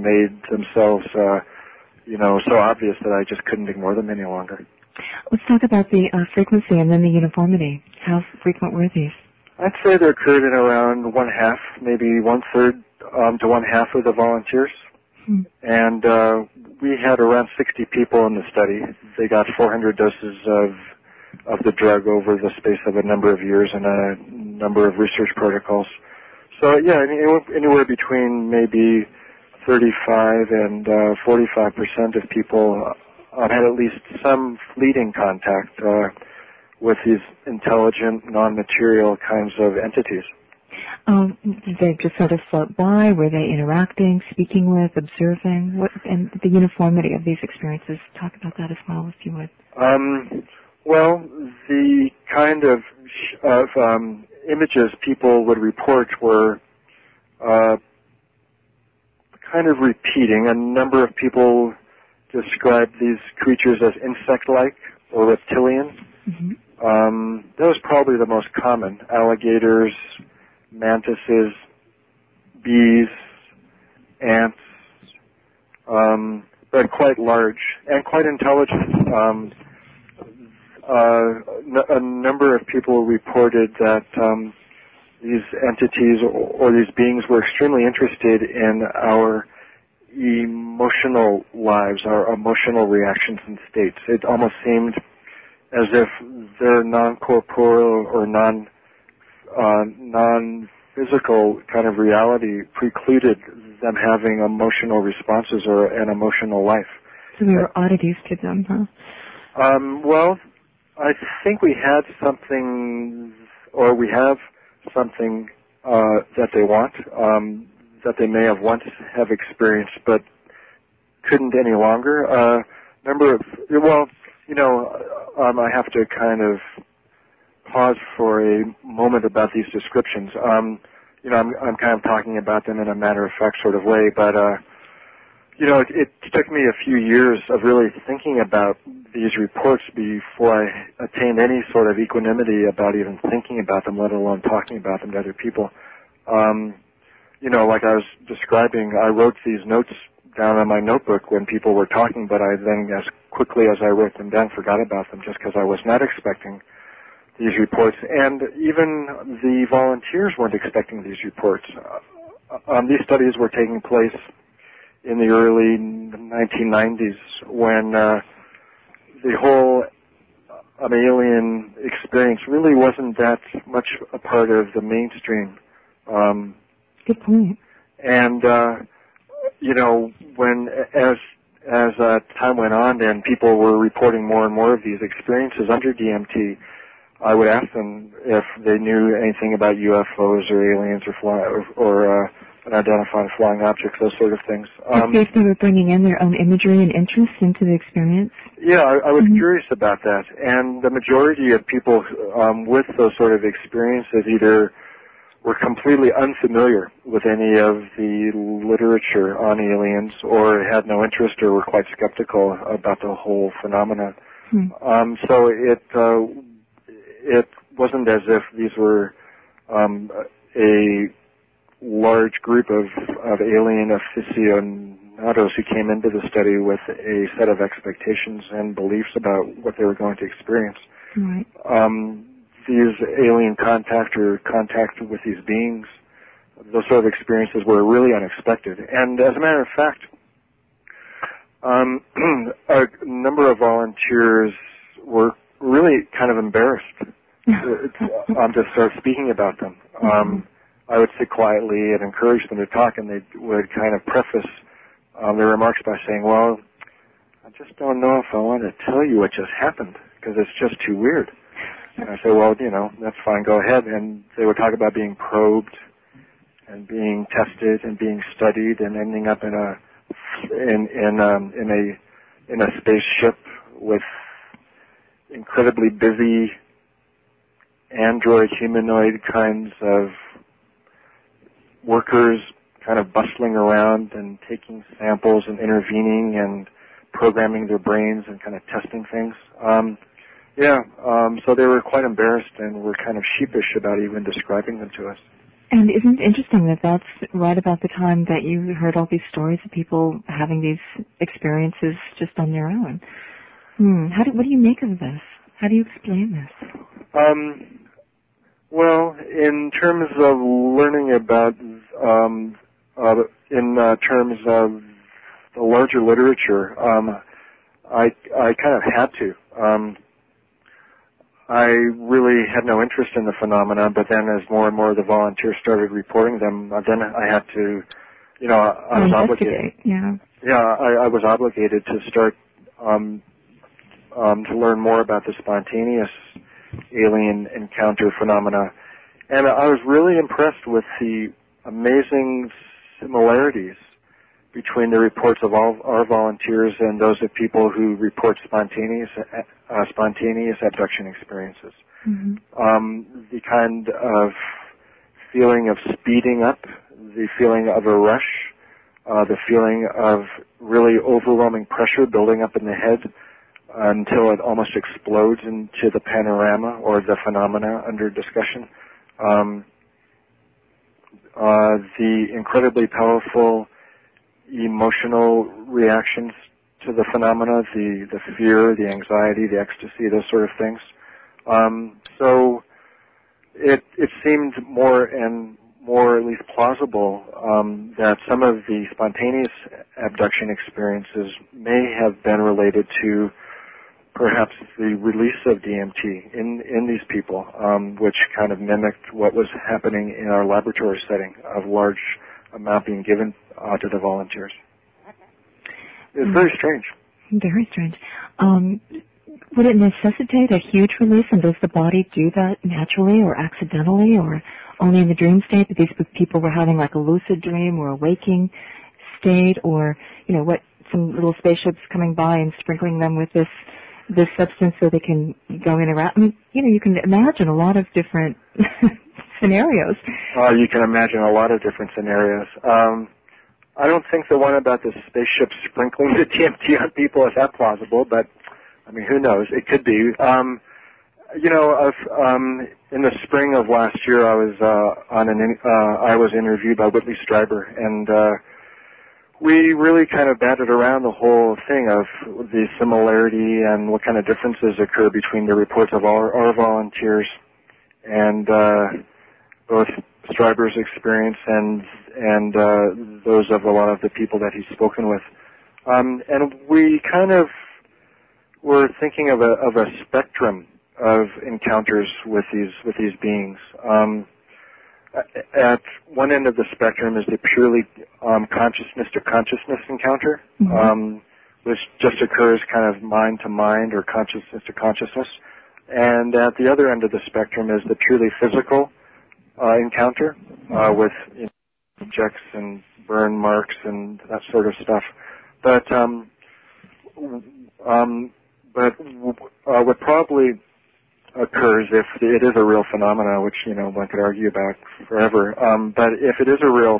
made themselves, so obvious that I just couldn't ignore them any longer. Let's talk about the frequency and then the uniformity. How frequent were these? I'd say they occurred in around 1/2, maybe 1/3 to 1/2 of the volunteers. And we had around 60 people in the study. They got 400 doses of the drug over the space of a number of years and a number of research protocols. So, yeah, anywhere between maybe 35 and 45% of people had at least some fleeting contact with these intelligent, non-material kinds of entities. Did they just sort of float by? Were they interacting, speaking with, observing? And the uniformity of these experiences, talk about that as well, if you would. Well, the kind of images people would report were kind of repeating. A number of people described these creatures as insect-like or reptilian. That was probably the most common. Alligators, mantises, bees, ants, but quite large and quite intelligent. A number of people reported that these entities or these beings were extremely interested in our emotional lives, our emotional reactions and states. It almost seemed as if their non-corporeal or non-physical kind of reality precluded them having emotional responses or an emotional life. So we were oddities to them, huh? Well, I think we had something, or we have something that they want, that they may have once have experienced, but couldn't any longer. I have to kind of pause for a moment about these descriptions. I'm kind of talking about them in a matter-of-fact sort of way, but it took me a few years of really thinking about these reports before I attained any sort of equanimity about even thinking about them, let alone talking about them to other people. Like I was describing, I wrote these notes down on my notebook when people were talking, but I then, as quickly as I wrote them down, forgot about them just because I was not expecting these reports. And even the volunteers weren't expecting these reports. These studies were taking place in the early 1990s when the whole alien experience really wasn't that much a part of the mainstream. Good point. And, as time went on and people were reporting more and more of these experiences under DMT, I would ask them if they knew anything about UFOs or aliens or unidentified flying objects, those sort of things. If they were bringing in their own imagery and interest into the experience? Yeah, I was curious about that. And the majority of people with those sort of experiences either were completely unfamiliar with any of the literature on aliens or had no interest or were quite skeptical about the whole phenomenon. So it wasn't as if these were a large group of alien aficionados who came into the study with a set of expectations and beliefs about what they were going to experience. Right. These alien contact or contact with these beings, those sort of experiences were really unexpected. And as a matter of fact, a number of volunteers were really kind of embarrassed to start speaking about them. I would sit quietly and encourage them to talk, and they would kind of preface their remarks by saying, well, I just don't know if I want to tell you what just happened because it's just too weird. And I say, well, that's fine, go ahead. And they would talk about being probed and being tested and being studied and ending up in a spaceship with incredibly busy android humanoid kinds of workers kind of bustling around and taking samples and intervening and programming their brains and kind of testing things. So they were quite embarrassed and were kind of sheepish about even describing them to us. And isn't it interesting that that's right about the time that you heard all these stories of people having these experiences just on their own? What do you make of this? How do you explain this? Well, in terms of learning about, in terms of the larger literature, I kind of had to. I really had no interest in the phenomena, but then as more and more of the volunteers started reporting them, then I had to, I was obligated. Yeah. Yeah, I was obligated to start to learn more about the spontaneous alien encounter phenomena. And I was really impressed with the amazing similarities between the reports of all our volunteers and those of people who report spontaneous abduction experiences. Mm-hmm. The kind of feeling of speeding up, the feeling of a rush, the feeling of really overwhelming pressure building up in the head until it almost explodes into the panorama or the phenomena under discussion. The incredibly powerful emotional reactions to the phenomena, the fear, the anxiety, the ecstasy, those sort of things. So it seemed more and more at least plausible that some of the spontaneous abduction experiences may have been related to perhaps the release of DMT in these people, which kind of mimicked what was happening in our laboratory setting of large amount being given to the volunteers. It's very strange. Very strange. Would it necessitate a huge release, and does the body do that naturally or accidentally or only in the dream state that these people were having like a lucid dream or a waking state, or, some little spaceships coming by and sprinkling them with this substance so they can go in around? I mean, you can imagine a lot of different scenarios. You can imagine a lot of different scenarios. I don't think the one about the spaceship sprinkling the DMT on people is that plausible, but I mean, who knows? It could be. In the spring of last year, I was interviewed by Whitley Strieber, and we really kind of batted around the whole thing of the similarity and what kind of differences occur between the reports of our volunteers and both Strieber's experience and those of a lot of the people that he's spoken with. And we kind of were thinking of a spectrum of encounters with these beings. At one end of the spectrum is the purely consciousness to consciousness encounter, which just occurs kind of mind to mind or consciousness to consciousness. And at the other end of the spectrum is the purely physical encounter with objects and burn marks and that sort of stuff. But what probably occurs if it is a real phenomena, which one could argue about forever, but if it is a real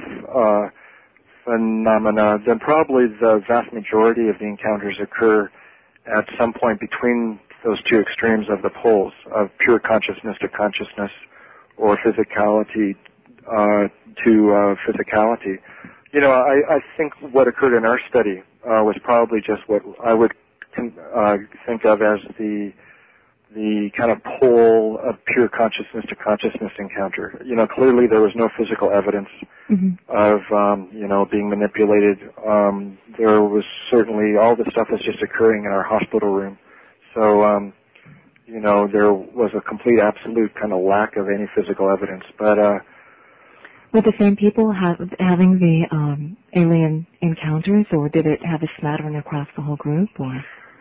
phenomena, then probably the vast majority of the encounters occur at some point between those two extremes of the poles of pure consciousness to consciousness or physicality to physicality. I think what occurred in our study was probably just what I would think of as the kind of pole of pure consciousness to consciousness encounter. Clearly there was no physical evidence of, being manipulated. There was certainly all the stuff was just occurring in our hospital room. So, there was a complete absolute kind of lack of any physical evidence. But, were the same people having the alien encounters, or did it have a smattering across the whole group, or?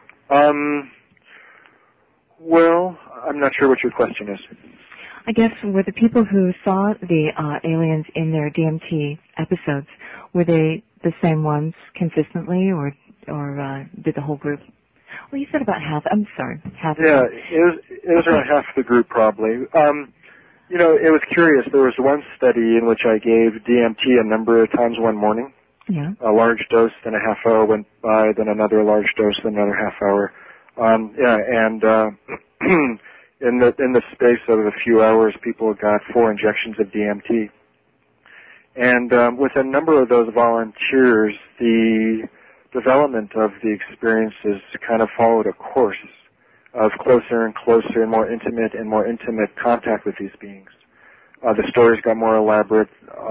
Well, I'm not sure what your question is. I guess were the people who saw the aliens in their DMT episodes, were they the same ones consistently, or did the whole group? Well, you said about half. I'm sorry, half. Yeah, it was around half the group probably. It was curious. There was one study in which I gave DMT a number of times one morning. Yeah. A large dose, then a half hour went by, then another large dose, then another half hour. in the space of a few hours, people got 4 injections of DMT. And with a number of those volunteers, the development of the experiences kind of followed a course of closer and closer and more intimate contact with these beings. The stories got more elaborate.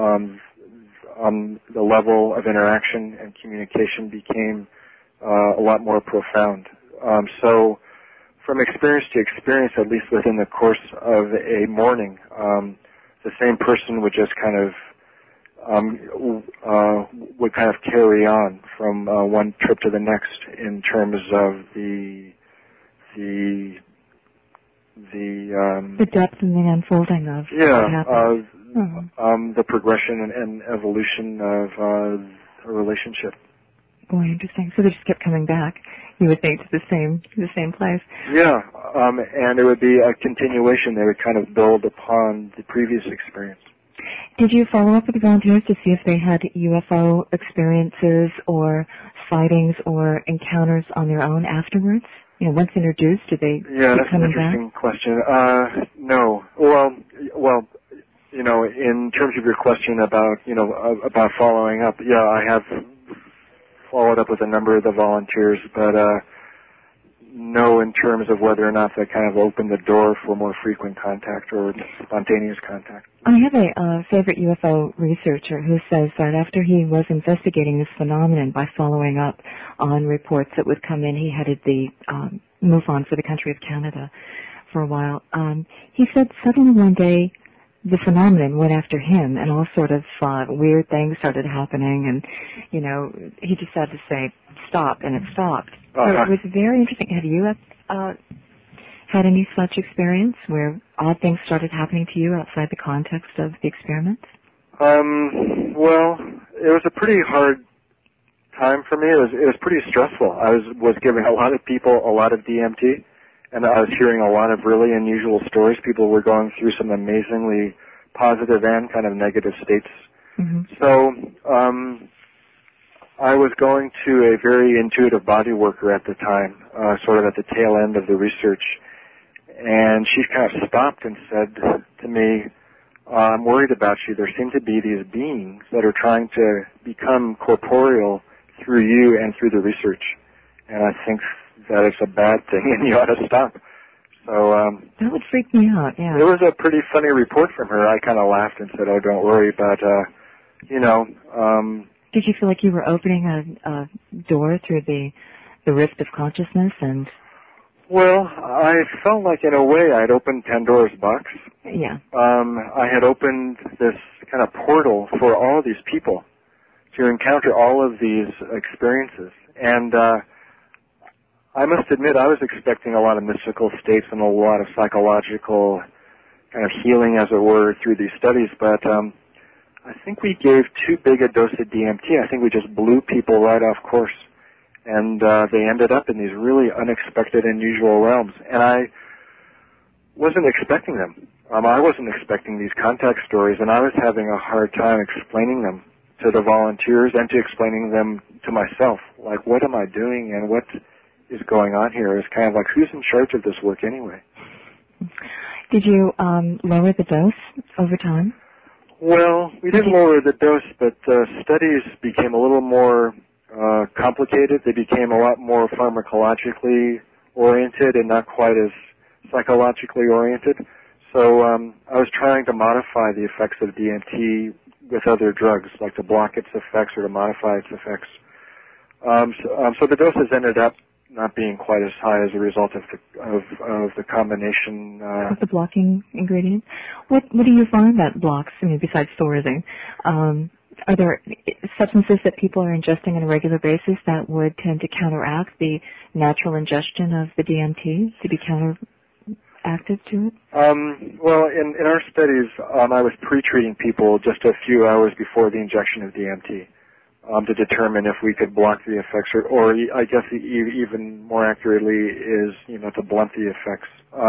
The level of interaction and communication became a lot more profound. So from experience to experience, at least within the course of a morning, the same person would just kind of carry on from one trip to the next in terms of the depth and the unfolding of what happened. The progression and evolution of a relationship. Boy, interesting. So they just kept coming back, you would think, to the same place. Yeah, and it would be a continuation. They would kind of build upon the previous experience. Did you follow up with the volunteers to see if they had UFO experiences or sightings or encounters on their own afterwards? You know, once introduced, did they keep coming back? Yeah, that's an interesting question. No. Well, you know, in terms of your question about, about following up, yeah, I have followed up with a number of the volunteers, but no in terms of whether or not that kind of opened the door for more frequent contact or spontaneous contact. I have a favorite UFO researcher who says that after he was investigating this phenomenon by following up on reports that would come in, he headed the MUFON for the country of Canada for a while. He said suddenly one day the phenomenon went after him, and all sort of weird things started happening, and, he just had to say, stop, and it stopped. So it was very interesting. Have you had any such experience where odd things started happening to you outside the context of the experiments? Well, it was a pretty hard time for me. It was pretty stressful. I was giving a lot of people a lot of DMT, and I was hearing a lot of really unusual stories. People were going through some amazingly positive and kind of negative states. Mm-hmm. So I was going to a very intuitive body worker at the time, sort of at the tail end of the research, and she kind of stopped and said to me, I'm worried about you. There seem to be these beings that are trying to become corporeal through you and through the research, and I think that it's a bad thing and you ought to stop. So that would freak me out, yeah. It was a pretty funny report from her. I kind of laughed and said, oh, don't worry, but, Did you feel like you were opening a door through the rift of consciousness? And well, I felt like in a way I'd opened Pandora's box. Yeah. I had opened this kind of portal for all of these people to encounter all of these experiences. And I must admit I was expecting a lot of mystical states and a lot of psychological kind of healing, as it were, through these studies, but I think we gave too big a dose of DMT. I think we just blew people right off course, and they ended up in these really unexpected, unusual realms. And I wasn't expecting them. I wasn't expecting these contact stories, and I was having a hard time explaining them to the volunteers and to explaining them to myself. Like, what am I doing, and what is going on here? It's kind of like, who's in charge of this work anyway? Did you lower the dose over time? Well, we didn't lower the dose, but the studies became a little more complicated. They became a lot more pharmacologically oriented and not quite as psychologically oriented. So I was trying to modify the effects of DMT with other drugs, like to block its effects or to modify its effects. So the doses ended up not being quite as high as a result of the combination. Of the blocking ingredients? What do you find that blocks, besides Thorazine? Are there substances that people are ingesting on a regular basis that would tend to counteract the natural ingestion of the DMT, to be counteractive to it? Well, in our studies, I was pre-treating people just a few hours before the injection of DMT. To determine if we could block the effects, or I guess even more accurately is, to blunt the effects.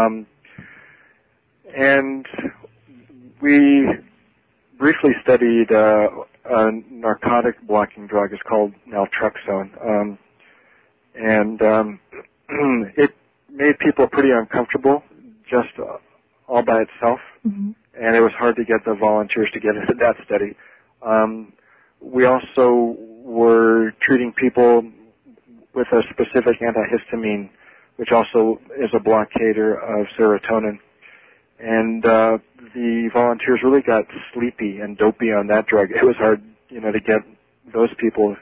And we briefly studied a narcotic blocking drug. It's called naltrexone. And it made people pretty uncomfortable just all by itself, and it was hard to get the volunteers to get into that study. We also were treating people with a specific antihistamine, which also is a blockader of serotonin. And the volunteers really got sleepy and dopey on that drug. It was hard, to get those people,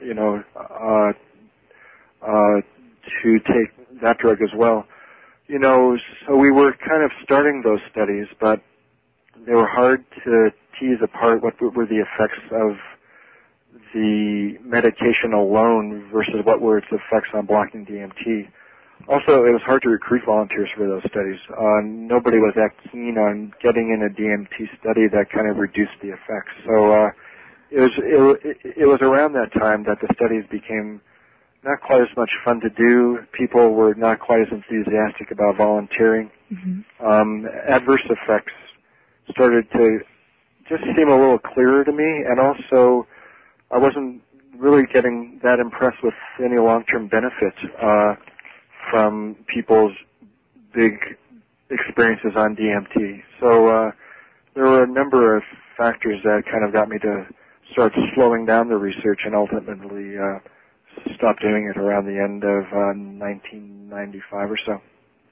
to take that drug as well. So we were kind of starting those studies, but they were hard to tease apart what were the effects of the medication alone versus what were its effects on blocking DMT. Also, it was hard to recruit volunteers for those studies. Nobody was that keen on getting in a DMT study that kind of reduced the effects. So it was around that time that the studies became not quite as much fun to do. People were not quite as enthusiastic about volunteering. Adverse effects started to just seem a little clearer to me, and also I wasn't really getting that impressed with any long-term benefits from people's big experiences on DMT. So there were a number of factors that kind of got me to start slowing down the research and ultimately stopped doing it around the end of 1995 or so.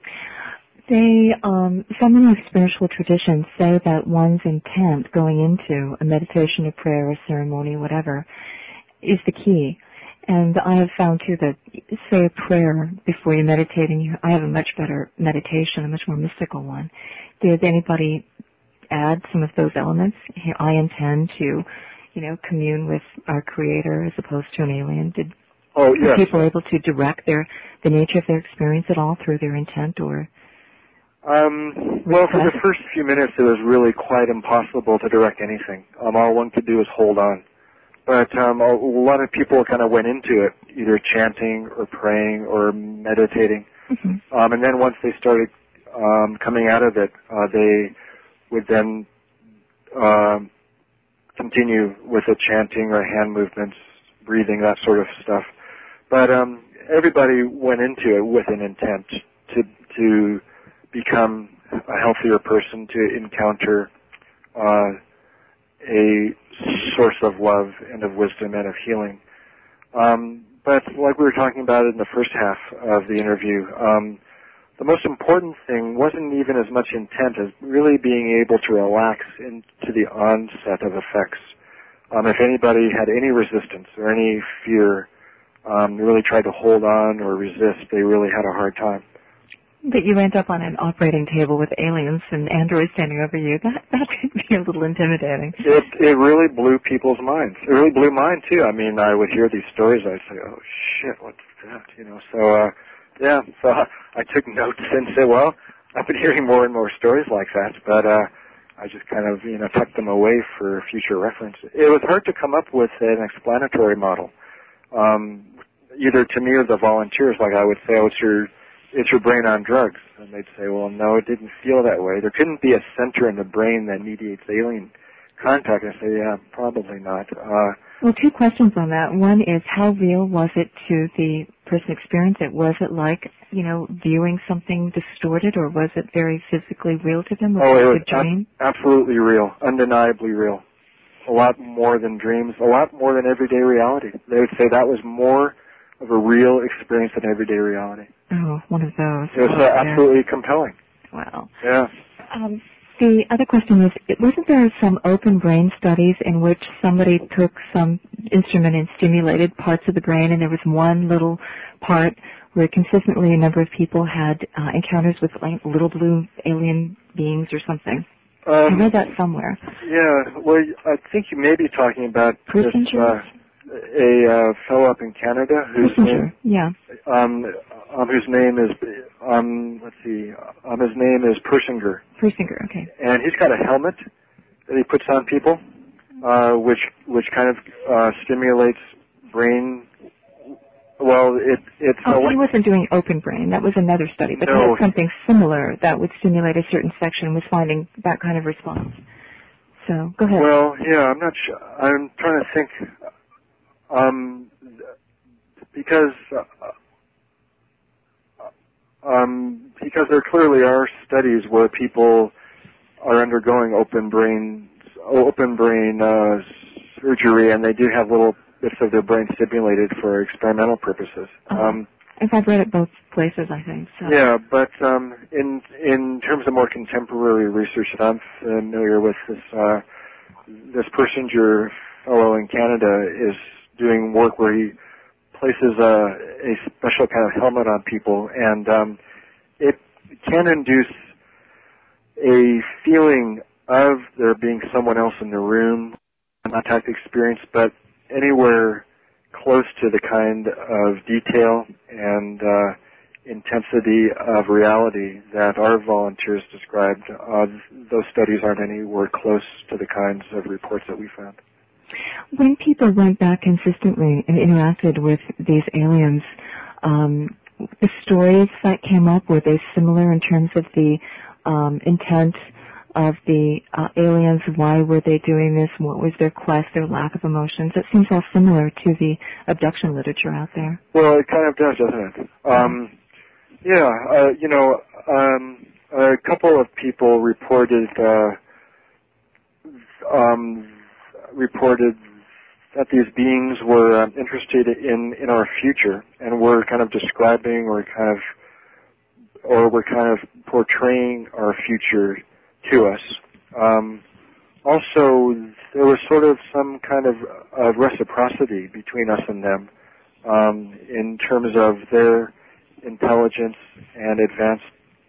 Some in the spiritual traditions say that one's intent going into a meditation, a prayer, a ceremony, whatever, is the key. And I have found, too, that, say, a prayer before you meditate, and I have a much better meditation, a much more mystical one. Did anybody add some of those elements? I intend to, commune with our Creator as opposed to an alien. Were people able to direct the nature of their experience at all through their intent, or? Well, for the first few minutes, it was really quite impossible to direct anything. All one could do was hold on. But a lot of people kind of went into it, either chanting or praying or meditating. And then once they started coming out of it, they would then continue with the chanting or hand movements, breathing, that sort of stuff. But everybody went into it with an intent to become a healthier person, to encounter a source of love and of wisdom and of healing. But like we were talking about in the first half of the interview, the most important thing wasn't even as much intent as really being able to relax into the onset of effects. If anybody had any resistance or any fear, really tried to hold on or resist, they really had a hard time. But you end up on an operating table with aliens and androids standing over you. That could be a little intimidating. It really blew people's minds. It really blew mine, too. I mean, I would hear these stories. I'd say, oh, shit, what's that? So I took notes and said, well, I've been hearing more and more stories like that, but I just kind of, tucked them away for future reference. It was hard to come up with an explanatory model, either to me or the volunteers. Like I would say, it's your brain on drugs. And they'd say, well, no, it didn't feel that way. There couldn't be a center in the brain that mediates alien contact. And I say, yeah, probably not. Well, two questions on that. One is, how real was it to the person experiencing it? Was it like, viewing something distorted, or was it very physically real to them? It was a dream? Absolutely real, undeniably real. A lot more than dreams, a lot more than everyday reality. They would say that was more of a real experience than everyday reality. Oh, one of those. It was absolutely compelling. Wow. Yeah. The other question is, wasn't there some open brain studies in which somebody took some instrument and stimulated parts of the brain, and there was one little part where consistently a number of people had encounters with like little blue alien beings or something? I read that somewhere. Yeah, well, I think you may be talking about this, a fellow up in Canada whose name his name is Persinger. Persinger, okay. And he's got a helmet that he puts on people, which kind of stimulates brain. Well, it's. He wasn't doing open brain. That was another study, but he had something similar that would stimulate a certain section and was finding that kind of response. So go ahead. Well, yeah, I'm not sure. I'm trying to think. Because because there clearly are studies where people are undergoing open brain surgery, and they do have little bits of their brain stimulated for experimental purposes. I've read it both places, I think. So. Yeah, but in terms of more contemporary research that I'm familiar with, this Persinger fellow in Canada is doing work where he places a special kind of helmet on people, and it can induce a feeling of there being someone else in the room, not type experience, but anywhere close to the kind of detail and intensity of reality that our volunteers described. Those studies aren't anywhere close to the kinds of reports that we found. When people went back consistently and interacted with these aliens, the stories that came up, were they similar in terms of the intent of the aliens? Why were they doing this? What was their quest, their lack of emotions? It seems all similar to the abduction literature out there. Well, it kind of does, doesn't it? A couple of people reported that these beings were interested in our future and were kind of describing or were kind of portraying our future to us. Also, there was sort of some kind of reciprocity between us and them in terms of their intelligence and advanced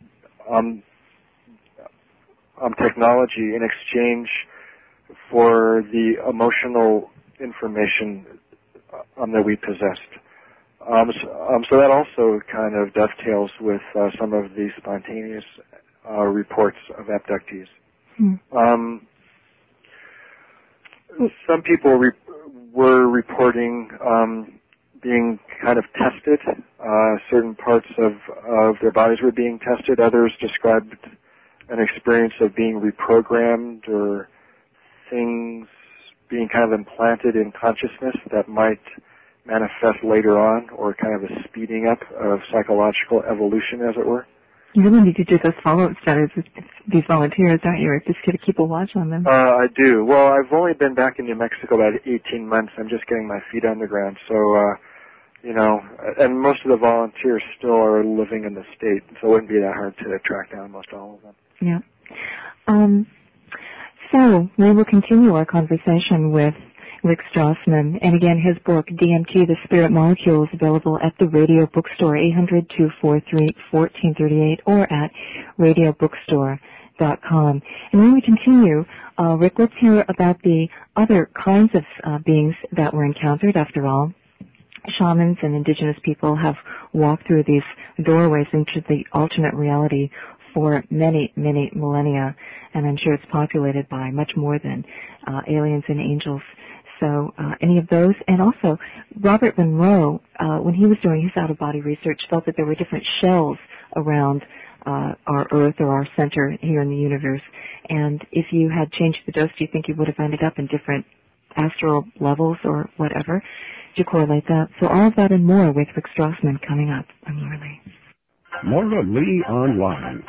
technology in exchange for the emotional information that we possessed. So that also kind of dovetails with some of the spontaneous reports of abductees. Some people were reporting being kind of tested. Certain parts of their bodies were being tested. Others described an experience of being reprogrammed or things being kind of implanted in consciousness that might manifest later on, or kind of a speeding up of psychological evolution, as it were. You really need to do those follow-up studies with these volunteers, don't you? Or just to keep a watch on them. I do. Well, I've only been back in New Mexico about 18 months. I'm just getting my feet on the ground. So, and most of the volunteers still are living in the state, so it wouldn't be that hard to track down most all of them. Yeah. So we will continue our conversation with Rick Strassman. And again, his book, DMT, The Spirit Molecule, is available at the Radio Bookstore, 800-243-1438, or at radiobookstore.com. And when we continue, Rick, let's hear about the other kinds of beings that were encountered. After all, shamans and indigenous people have walked through these doorways into the alternate reality for many, many millennia, and I'm sure it's populated by much more than aliens and angels. So any of those, and also Robert Monroe, when he was doing his out-of-body research, felt that there were different shells around our Earth or our center here in the universe, and if you had changed the dose, do you think you would have ended up in different astral levels or whatever? Do you correlate that? So all of that and more with Rick Strassman coming up on Laura Lee. Laura Lee Online.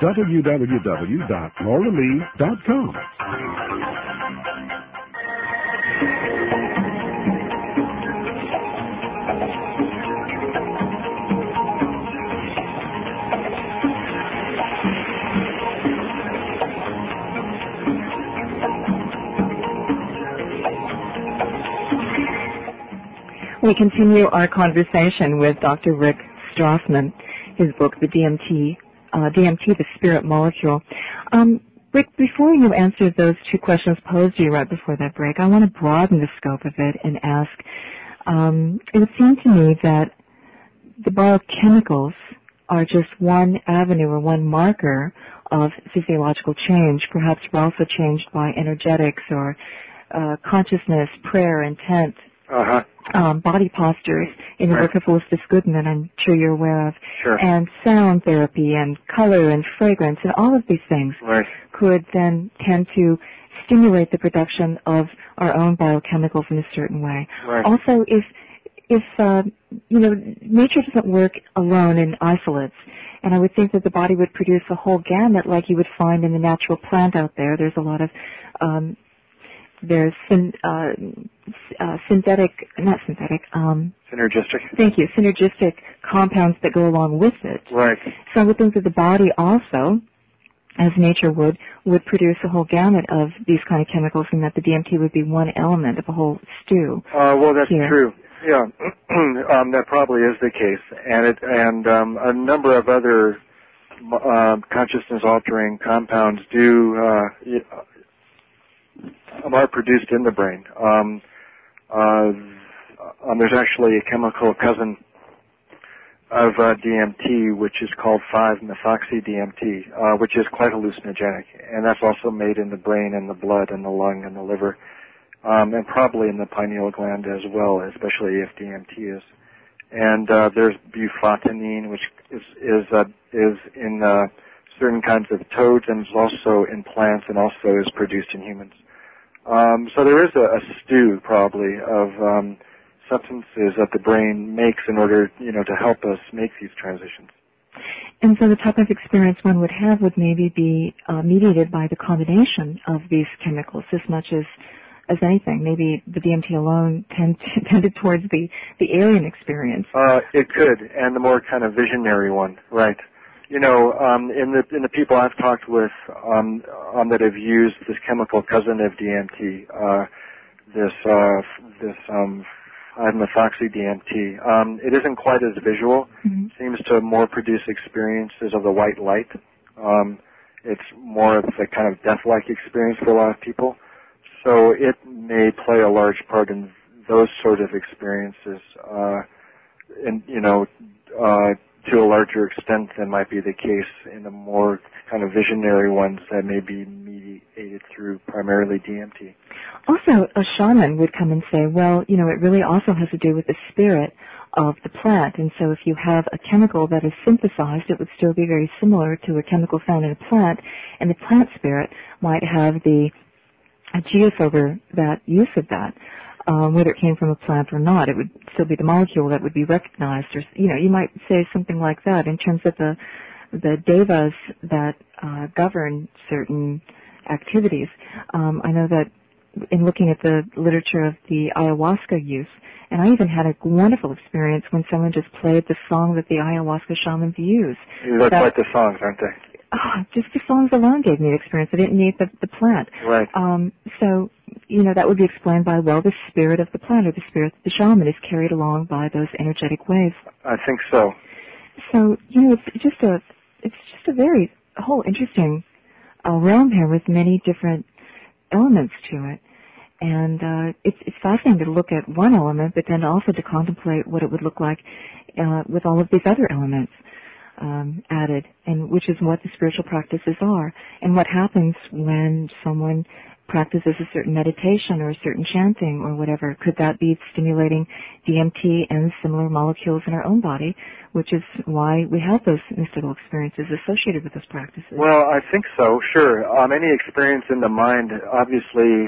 www.lauralee.com. We continue our conversation with Dr. Rick Strassman, his book, The DMT, The Spirit Molecule. Rick, before you answer those two questions posed to you right before that break, I want to broaden the scope of it and ask, it would seem to me that the biochemicals are just one avenue or one marker of physiological change. Perhaps we're also changed by energetics or consciousness, prayer, intent, body postures in the work of Holistic Goodman, I'm sure you're aware of, and sound therapy and color and fragrance and all of these things could then tend to stimulate the production of our own biochemicals in a certain way. Also, is nature doesn't work alone in isolates, and I would think that the body would produce a whole gamut like you would find in the natural plant out there. There's a lot of synergistic compounds that go along with it. Right. So I would think that the body also, as nature would produce a whole gamut of these kind of chemicals, and that the DMT would be one element of a whole stew. Well, that's true. Yeah, that probably is the case, and a number of other consciousness-altering compounds are produced in the brain. There's actually a chemical cousin of DMT, which is called 5-methoxy-DMT, which is quite hallucinogenic, and that's also made in the brain and the blood and the lung and the liver, and probably in the pineal gland as well, especially if DMT is. And there's bufotenine, which is in certain kinds of toads, and is also in plants, and also is produced in humans. So there is a stew probably of substances that the brain makes in order, to help us make these transitions. And so the type of experience one would have would maybe be mediated by the combination of these chemicals as much as anything. Maybe the DMT alone tended towards the alien experience. It could, and the more kind of visionary one, right? In the people I've talked with that have used this chemical cousin of DMT, this 5-methoxy-DMT, it isn't quite as visual. Mm-hmm. It seems to more produce experiences of the white light. It's more of a kind of death-like experience for a lot of people. So it may play a large part in those sort of experiences, to a larger extent than might be the case in the more kind of visionary ones that may be mediated through primarily DMT. Also, a shaman would come and say, well, it really also has to do with the spirit of the plant. And so if you have a chemical that is synthesized, it would still be very similar to a chemical found in a plant, and the plant spirit might have the aegis over that use of that. Whether it came from a plant or not, it would still be the molecule that would be recognized. Or, you might say something like that in terms of the devas that govern certain activities. I know that in looking at the literature of the ayahuasca use, and I even had a wonderful experience when someone just played the song that the ayahuasca shamans use. They're quite the songs, aren't they? Just the songs alone gave me the experience. I didn't need the plant. Right. So, that would be explained by, the spirit of the plant or the spirit of the shaman is carried along by those energetic waves. I think so. So, it's just a whole interesting realm here with many different elements to it. And it's fascinating to look at one element, but then also to contemplate what it would look like with all of these other elements added, and which is what the spiritual practices are, and what happens when someone practices a certain meditation or a certain chanting or whatever. Could that be stimulating DMT and similar molecules in our own body, which is why we have those mystical experiences associated with those practices? Well, I think so, sure. Any experience in the mind obviously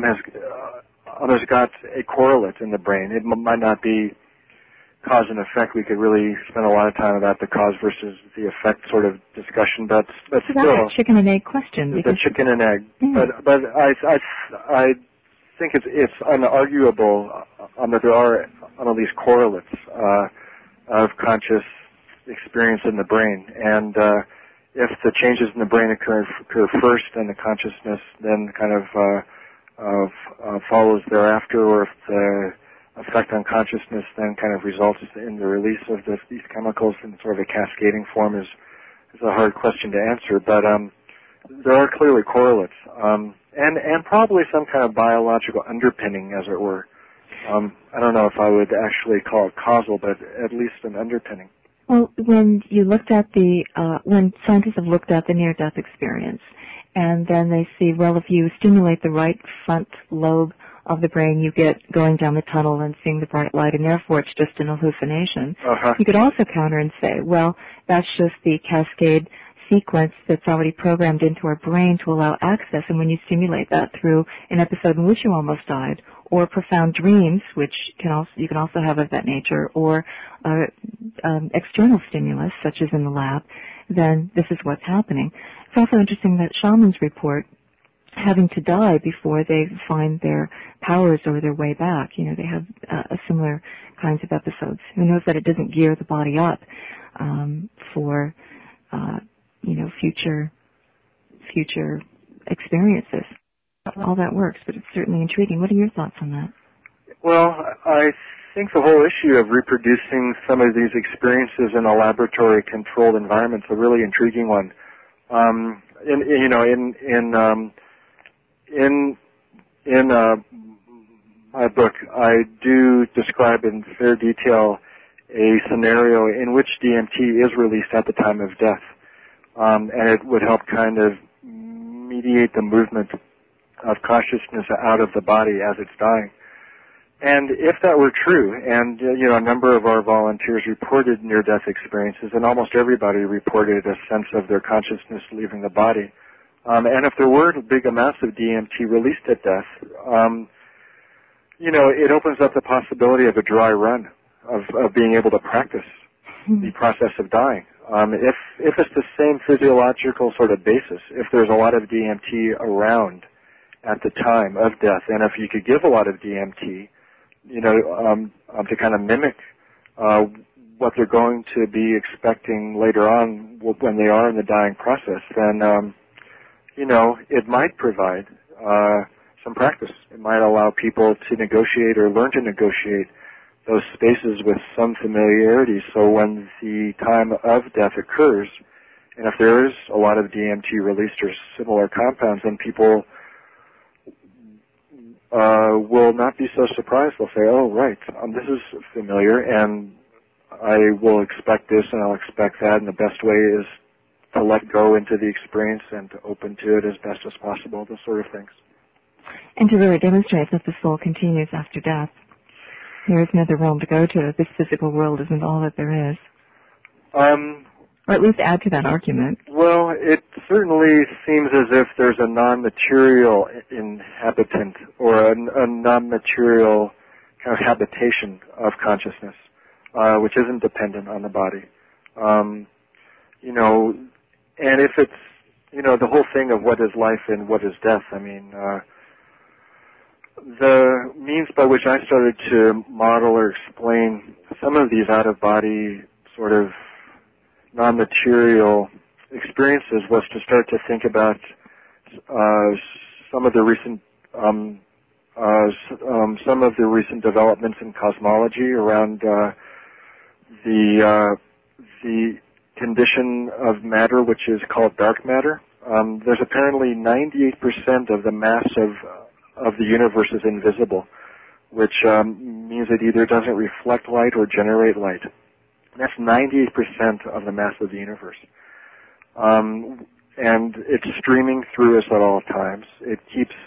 has got a correlate in the brain. It might not be cause and effect. We could really spend a lot of time about the cause versus the effect sort of discussion, but so still, that's a chicken and egg question. The chicken and egg. Mm-hmm. But I think it's unarguable that there are these correlates of conscious experience in the brain, and if the changes in the brain occur first, and the consciousness then kind of follows thereafter, or if the effect on consciousness then kind of results in the release of these chemicals in sort of a cascading form is a hard question to answer, but there are clearly correlates, and probably some kind of biological underpinning, as it were. I don't know if I would actually call it causal, but at least an underpinning. Well, when you looked at when scientists have looked at the near-death experience, and then they see, well, if you stimulate the right front lobe of the brain, you get going down the tunnel and seeing the bright light, and therefore it's just an hallucination. Uh-huh. You could also counter and say, well, that's just the cascade sequence that's already programmed into our brain to allow access. And when you stimulate that through an episode in which you almost died, or profound dreams, which you can also have of that nature, or external stimulus, such as in the lab, then this is what's happening. It's also interesting that shamans report having to die before they find their powers or their way back. You know, they have similar kinds of episodes. Who knows that it doesn't gear the body up for future experiences. All that works, but it's certainly intriguing. What are your thoughts on that? Well, I think the whole issue of reproducing some of these experiences in a laboratory-controlled environment is a really intriguing one. In my book, I do describe in fair detail a scenario in which DMT is released at the time of death, and it would help kind of mediate the movement of consciousness out of the body as it's dying. And if that were true, and a number of our volunteers reported near-death experiences, and almost everybody reported a sense of their consciousness leaving the body. And if there were big amounts of DMT released at death, it opens up the possibility of a dry run of being able to practice the process of dying. If it's the same physiological sort of basis, if there's a lot of DMT around at the time of death, and if you could give a lot of DMT, to kind of mimic what they're going to be expecting later on when they are in the dying process, then it might provide some practice. It might allow people to negotiate or learn to negotiate those spaces with some familiarity, so when the time of death occurs, and if there is a lot of DMT released or similar compounds, then people will not be so surprised. They'll say, oh, right, this is familiar, and I will expect this and I'll expect that, and the best way is to let go into the experience and to open to it as best as possible, those sort of things. And to really demonstrate that the soul continues after death. There is another realm to go to. This physical world isn't all that there is. Or at least add to that argument. Well, it certainly seems as if there's a non-material inhabitant or a non-material kind of habitation of consciousness, which isn't dependent on the body. And if it's, the whole thing of what is life and what is death, the means by which I started to model or explain some of these out-of-body sort of non-material experiences was to start to think about some of the recent developments in cosmology around the condition of matter, which is called dark matter. There's apparently 98% of the mass of the universe is invisible, which means it either doesn't reflect light or generate light. That's 98% of the mass of the universe. And it's streaming through us at all times. It keeps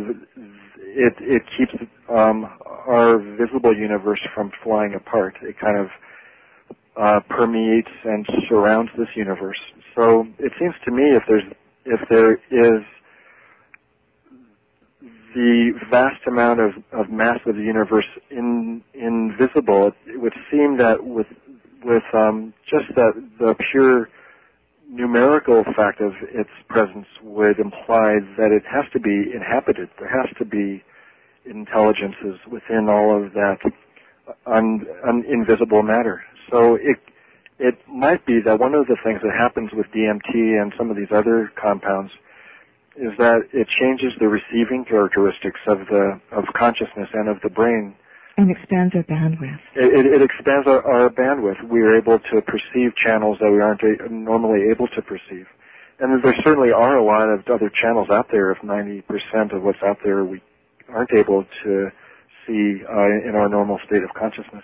our visible universe from flying apart. It kind of permeates and surrounds this universe. So it seems to me if there is the vast amount of mass of the universe invisible, it would seem that with just the pure numerical fact of its presence would imply that it has to be inhabited. There has to be intelligences within all of that invisible matter. So it might be that one of the things that happens with DMT and some of these other compounds is that it changes the receiving characteristics of consciousness and of the brain. And expands our bandwidth. It expands our bandwidth. We are able to perceive channels that we aren't normally able to perceive. And there certainly are a lot of other channels out there. If 90% of what's out there we aren't able to see in our normal state of consciousness.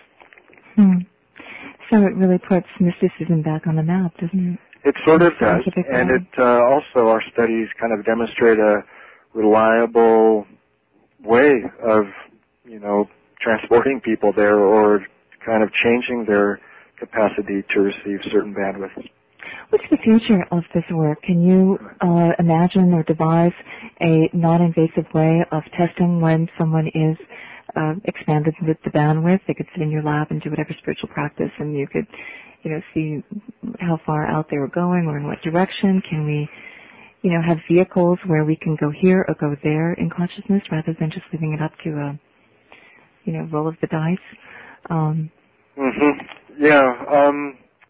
So it really puts mysticism back on the map, doesn't it? It sort of does. And it also, our studies kind of demonstrate a reliable way of, transporting people there or kind of changing their capacity to receive certain bandwidth. What's the future of this work? Can you imagine or devise a non-invasive way of testing when someone is expanded with the bandwidth? They could sit in your lab and do whatever spiritual practice, and you could, see how far out they were going or in what direction. Can we, have vehicles where we can go here or go there in consciousness rather than just leaving it up to a, roll of the dice? Yeah.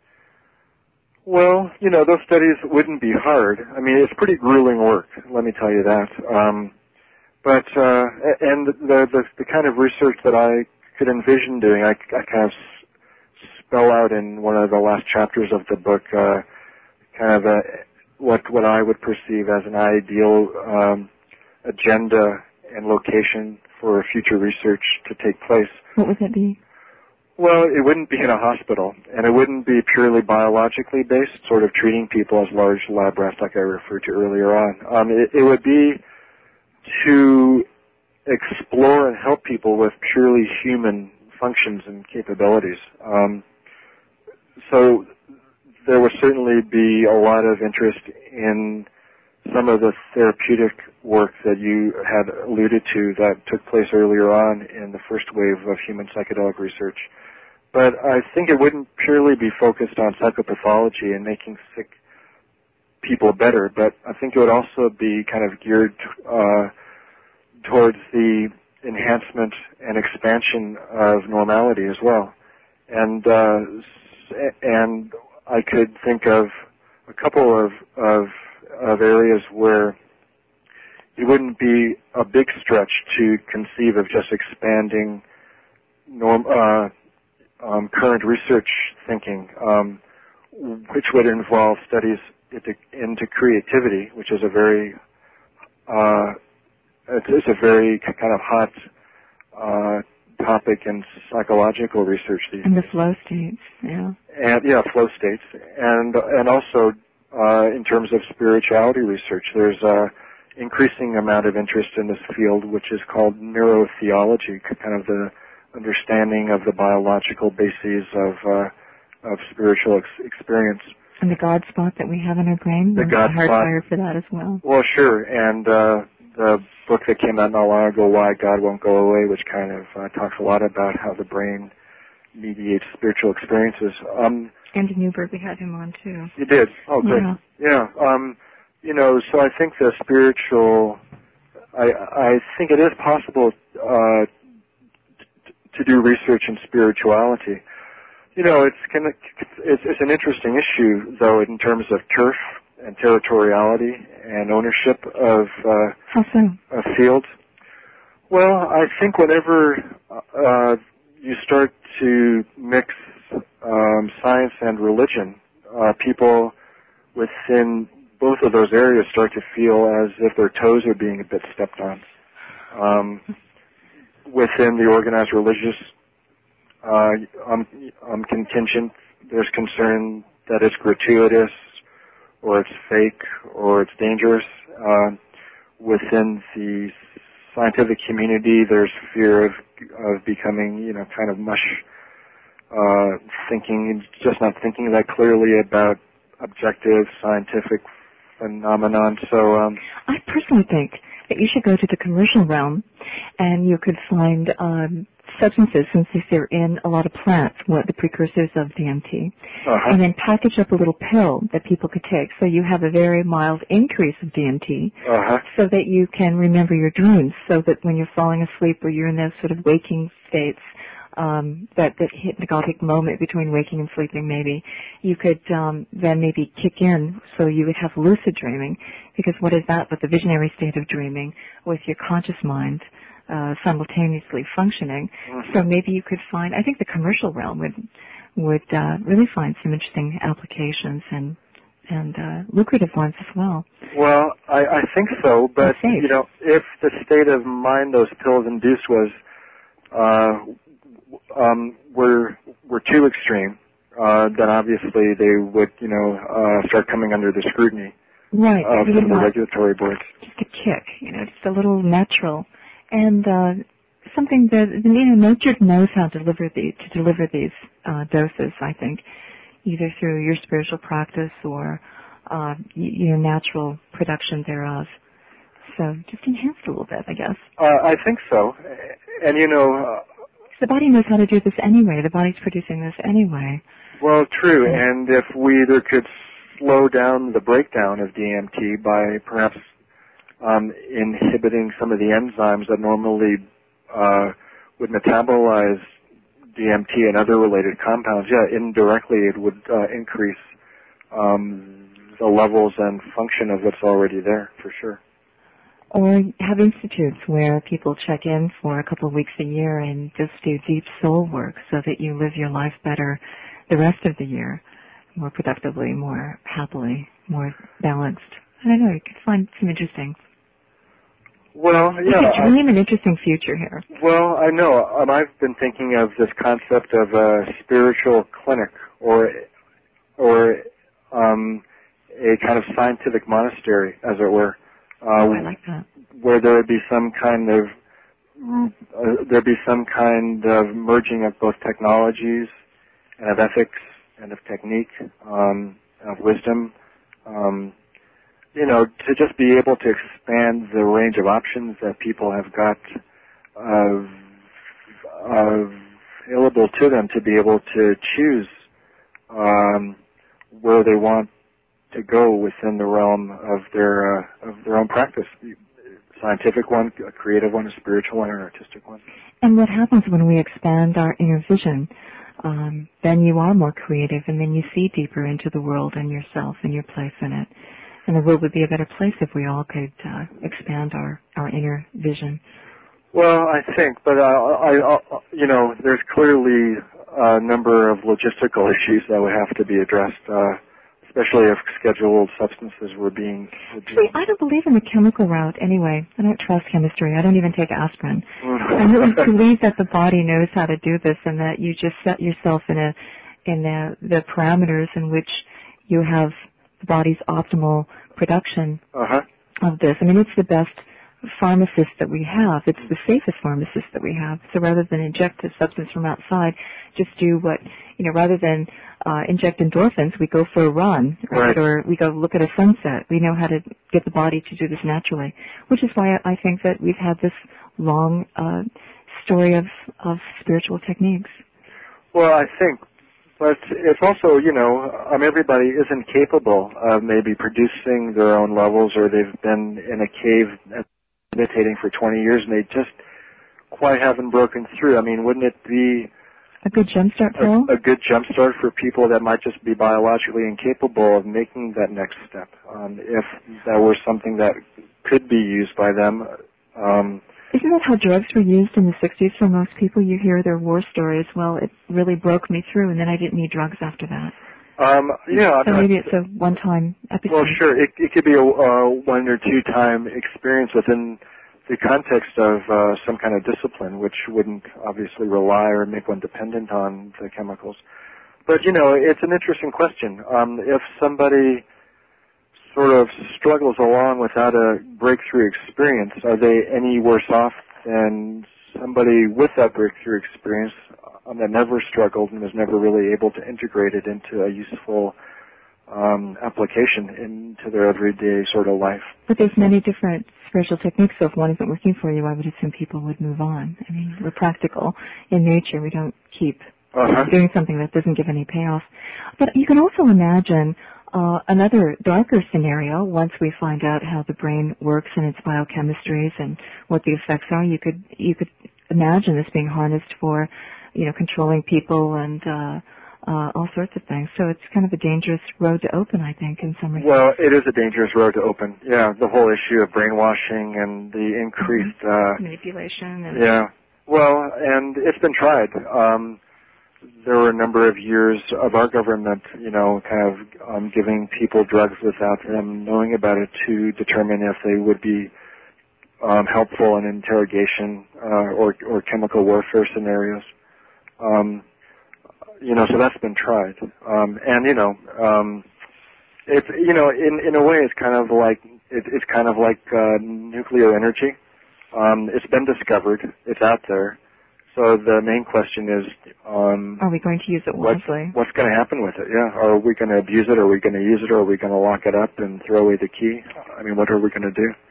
Well, those studies wouldn't be hard. I mean, it's pretty grueling work, let me tell you that. But the kind of research that I could envision doing, I kind of spell out in one of the last chapters of the book, kind of what I would perceive as an ideal agenda and location for future research to take place. What would that be? Well, it wouldn't be in a hospital, and it wouldn't be purely biologically based, sort of treating people as large lab rats like I referred to earlier on. It would be to explore and help people with purely human functions and capabilities. So there would certainly be a lot of interest in some of the therapeutic work that you had alluded to that took place earlier on in the first wave of human psychedelic research. But I think it wouldn't purely be focused on psychopathology and making sick people better, but I think it would also be kind of geared towards the enhancement and expansion of normality as well. And I could think of a couple of areas where it wouldn't be a big stretch to conceive of just expanding current research thinking, which would involve studies into creativity, which is a very kind of hot topic in psychological research these days. And the flow states, yeah. And flow states, and also in terms of spirituality research, there's a increasing amount of interest in this field, which is called neurotheology, kind of the understanding of the biological bases of spiritual experience. And the God spot that we have in our brain, the God spot. Hardwired for that as well. Well, sure, and the book that came out not long ago, Why God Won't Go Away, which kind of talks a lot about how the brain mediates spiritual experiences. Andy Newberg, we had him on too. You did? Oh, good. Yeah. So I think the spiritual, I think it is possible to do research in spirituality. It's an interesting issue, though, in terms of turf and territoriality and ownership of How so? Of fields. Well, I think whenever you start to mix science and religion, people within both of those areas start to feel as if their toes are being a bit stepped on. Within the organized religious contingent, there's concern that it's gratuitous, or it's fake, or it's dangerous. Within the scientific community, there's fear of becoming, kind of mush thinking, just not thinking that clearly about objective scientific phenomenon. So I personally think that you should go to the commercial realm, and you could find substances, since they're in a lot of plants, the precursors of DMT, and then package up a little pill that people could take, so you have a very mild increase of DMT, so that you can remember your dreams, so that when you're falling asleep or you're in those sort of waking states, that hypnagogic moment between waking and sleeping, maybe you could then maybe kick in, so you would have lucid dreaming, because what is that but the visionary state of dreaming with your conscious mind simultaneously functioning? So maybe you could find, I think the commercial realm would really find some interesting applications and lucrative ones as well. Well, I think so, but if the state of mind those pills induced was were too extreme, then obviously they would, start coming under the scrutiny of some of the regulatory boards. Just a kick, just a little natural, and something that nature knows how to deliver these doses. I think either through your spiritual practice or your natural production thereof. So just enhanced a little bit, I guess. I think so. And, the body knows how to do this anyway. The body's producing this anyway. Well, true. And if we either could slow down the breakdown of DMT by perhaps inhibiting some of the enzymes that normally would metabolize DMT and other related compounds, indirectly it would increase the levels and function of what's already there, for sure. Or have institutes where people check in for a couple of weeks a year and just do deep soul work so that you live your life better the rest of the year, more productively, more happily, more balanced. I don't know, you could find some interesting. Well, yeah. You could dream an interesting future here. Well, I know. I've been thinking of this concept of a spiritual clinic or a kind of scientific monastery, as it were. I like that. Where there would be some kind of merging of both technologies and of ethics and of technique, of wisdom, to just be able to expand the range of options that people have got available to them to be able to choose where they want to go within the realm of their own practice. A scientific one, a creative one, a spiritual one, or an artistic one. And what happens when we expand our inner vision? Then you are more creative, and then you see deeper into the world and yourself and your place in it. And the world would be a better place if we all could expand our inner vision. Well, I think, but there's clearly a number of logistical issues that would have to be addressed, especially if scheduled substances were being. See, I don't believe in the chemical route anyway. I don't trust chemistry. I don't even take aspirin. I really believe that the body knows how to do this, and that you just set yourself in the parameters in which you have the body's optimal production of this. I mean, it's the best pharmacist that we have. It's the safest pharmacist that we have. So rather than inject a substance from outside, just do what, rather than inject endorphins, we go for a run, right? Or we go look at a sunset. We know how to get the body to do this naturally, which is why I think that we've had this long story of spiritual techniques. Well, I think, but it's also, everybody isn't capable of maybe producing their own levels, or they've been in a cave meditating for 20 years and they just quite haven't broken through. I mean, wouldn't it be a good jumpstart, Phil? A good jumpstart for people that might just be biologically incapable of making that next step, if that were something that could be used by them. Isn't that how drugs were used in the 60s for most people? You hear their war stories. Well, it really broke me through, and then I didn't need drugs after that. So maybe it's a one-time episode. Well, sure. It could be a one or two-time experience within the context of some kind of discipline, which wouldn't obviously rely or make one dependent on the chemicals. But, it's an interesting question. If somebody sort of struggles along without a breakthrough experience, are they any worse off than somebody with that breakthrough experience that never struggled and was never really able to integrate it into a useful application into their everyday sort of life? But there's many different spiritual techniques, so if one isn't working for you, I would assume people would move on. I mean, we're practical in nature. We don't keep doing something that doesn't give any payoff. But you can also imagine another darker scenario. Once we find out how the brain works and its biochemistries and what the effects are, you could imagine this being harnessed for, controlling people and all sorts of things. So it's kind of a dangerous road to open, I think, in some respects. Well, it is a dangerous road to open. Yeah, the whole issue of brainwashing and the increased manipulation. Yeah. Well, and it's been tried. There were a number of years of our government, kind of giving people drugs without them knowing about it to determine if they would be helpful in interrogation or chemical warfare scenarios. So that's been tried. It's in a way it's kind of like nuclear energy. It's been discovered. It's out there. So the main question is, are we going to use it wisely? What's going to happen with it? Yeah. Are we going to abuse it? Are we going to use it? Or are we going to lock it up and throw away the key? I mean, what are we going to do?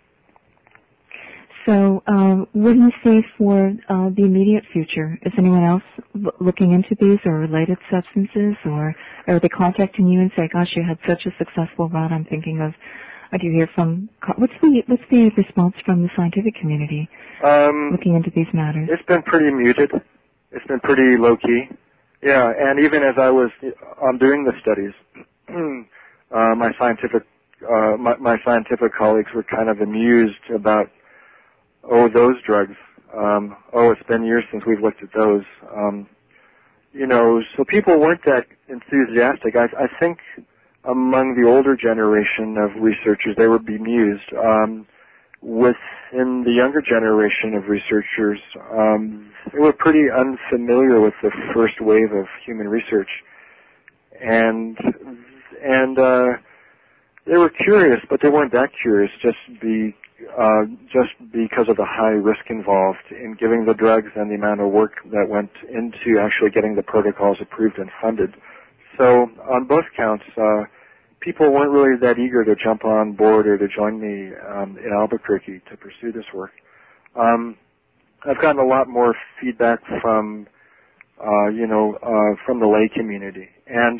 So what do you see for the immediate future? Is anyone else looking into these or related substances, or are they contacting you and say, gosh, you had such a successful run, I'm thinking of, do you hear from, what's the response from the scientific community looking into these matters? It's been pretty muted. It's been pretty low-key. Yeah, and even as I was doing the studies, my scientific colleagues were kind of amused about, those drugs. It's been years since we've looked at those. So people weren't that enthusiastic. I think among the older generation of researchers, they were bemused. Within the younger generation of researchers, they were pretty unfamiliar with the first wave of human research. And they were curious, but they weren't that curious just because of the high risk involved in giving the drugs and the amount of work that went into actually getting the protocols approved and funded. So on both counts, people weren't really that eager to jump on board or to join me in Albuquerque to pursue this work. I've gotten a lot more feedback from the lay community, and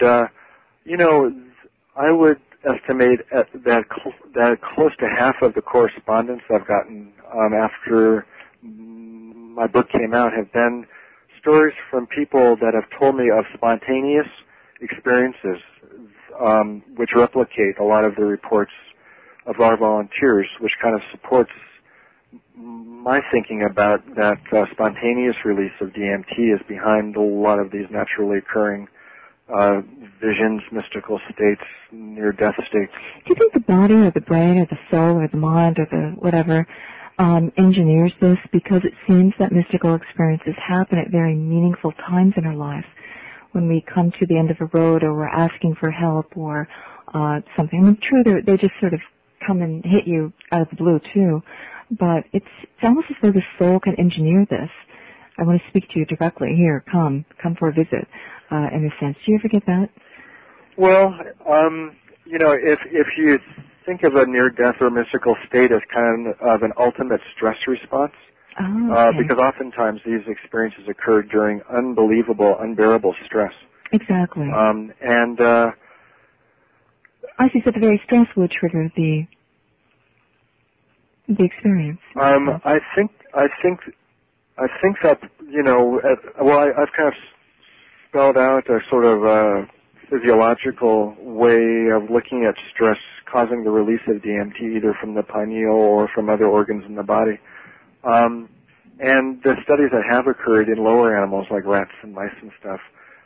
I would estimate that close to half of the correspondence I've gotten after my book came out have been stories from people that have told me of spontaneous experiences which replicate a lot of the reports of our volunteers, which kind of supports my thinking about that spontaneous release of DMT is behind a lot of these naturally occurring visions, mystical states, near-death states. Do you think the body or the brain or the soul or the mind or the whatever engineers this, because it seems that mystical experiences happen at very meaningful times in our lives, when we come to the end of a road or we're asking for help or something. I mean, true, they just sort of come and hit you out of the blue too, but it's almost as though the soul can engineer this. I want to speak to you directly. Here, come for a visit. In a sense, do you ever get that? Well, if you think of a near-death or mystical state as kind of an ultimate stress response, because oftentimes these experiences occur during unbelievable, unbearable stress. Exactly. And I see. So the very stress would trigger the experience. I think that I've kind of spelled out a sort of physiological way of looking at stress causing the release of DMT either from the pineal or from other organs in the body. And the studies that have occurred in lower animals like rats and mice and stuff,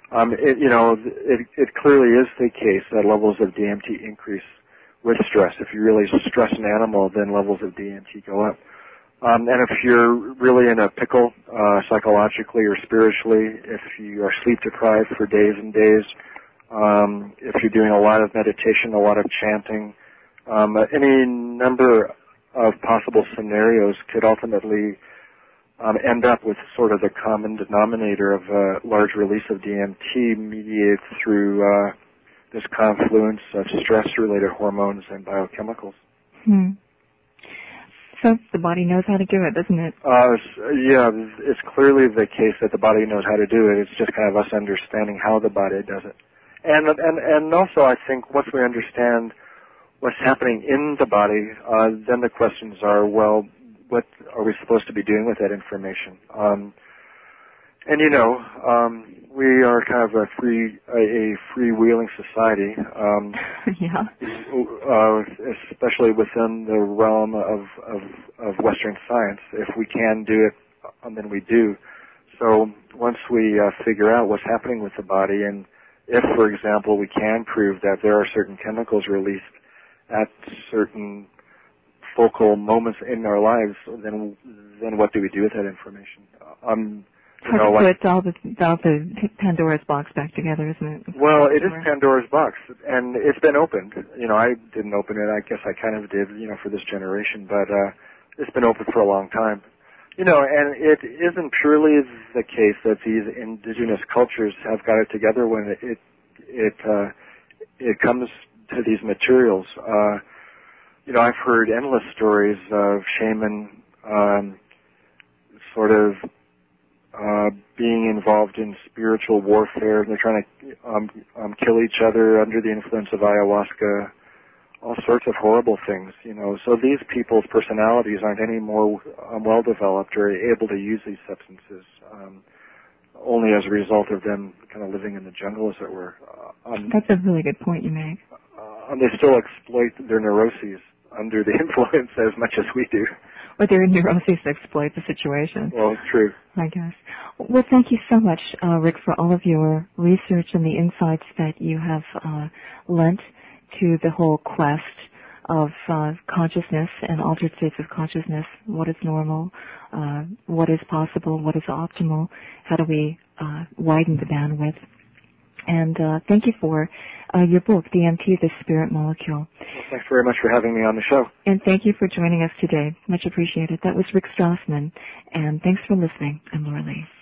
it clearly is the case that levels of DMT increase with stress. If you really stress an animal, then levels of DMT go up. And if you're really in a pickle, psychologically or spiritually, if you are sleep deprived for days and days, if you're doing a lot of meditation, a lot of chanting, any number of possible scenarios could ultimately end up with sort of the common denominator of a large release of DMT mediated through this confluence of stress-related hormones and biochemicals. So the body knows how to do it, doesn't it? It's clearly the case that the body knows how to do it. It's just kind of us understanding how the body does it. And also I think once we understand what's happening in the body, then the questions are, well, what are we supposed to be doing with that information? We are kind of a freewheeling society, especially within the realm of Western science. If we can do it, then we do. So once we figure out what's happening with the body, and if, for example, we can prove that there are certain chemicals released at certain focal moments in our lives, then what do we do with that information? Hard to put all the Pandora's box back together, isn't it? Well, it is Pandora's box, and it's been opened. I didn't open it. I guess I kind of did, for this generation, but it's been open for a long time. And it isn't purely the case that these indigenous cultures have got it together when it comes to these materials. I've heard endless stories of shaman sort of being involved in spiritual warfare. They're trying to kill each other under the influence of ayahuasca. All sorts of horrible things, So these people's personalities aren't any more well-developed or able to use these substances, only as a result of them kind of living in the jungle, as it were. That's a really good point you make. They still exploit their neuroses under the influence as much as we do. Or their neuroses exploit the situation. Well, true. I guess. Well, thank you so much, Rick, for all of your research and the insights that you have lent to the whole quest of consciousness and altered states of consciousness. What is normal? What is possible? What is optimal? How do we widen the bandwidth? And thank you for your book, DMT, The Spirit Molecule. Well, thanks very much for having me on the show. And thank you for joining us today. Much appreciated. That was Rick Strassman. And thanks for listening. I'm Laura Lee.